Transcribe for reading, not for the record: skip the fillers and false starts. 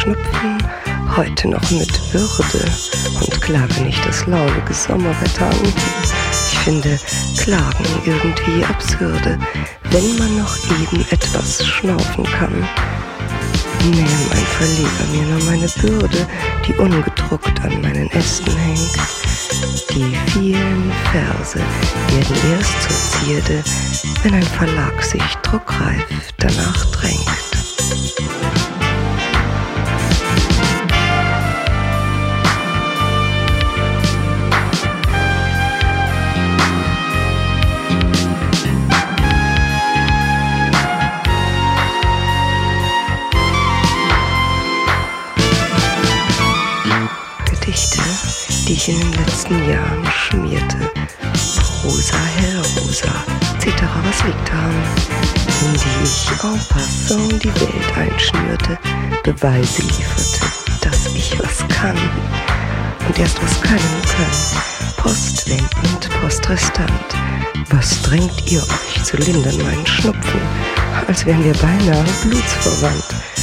Schnupfen, heute noch mit Würde und klage nicht das launige Sommerwetter an. Ich finde Klagen irgendwie absurde, wenn man noch eben etwas schnaufen kann. Nähm ein Verleger mir nur meine Bürde, die ungedruckt an meinen Ästen hängt. Die vielen Verse werden erst zur Zierde, wenn ein Verlag sich druckreif danach drängt. Gedichte, die ich in den letzten Jahren schmierte. Prosa, Hellrosa, etc. was liegt daran? In die ich en passant die Welt einschnürte, Beweise lieferte, dass ich was kann. Und erst was keinem könnt, postwendend, postrestant. Was drängt ihr euch zu lindern meinen Schnupfen, als wären wir beinahe blutsverwandt?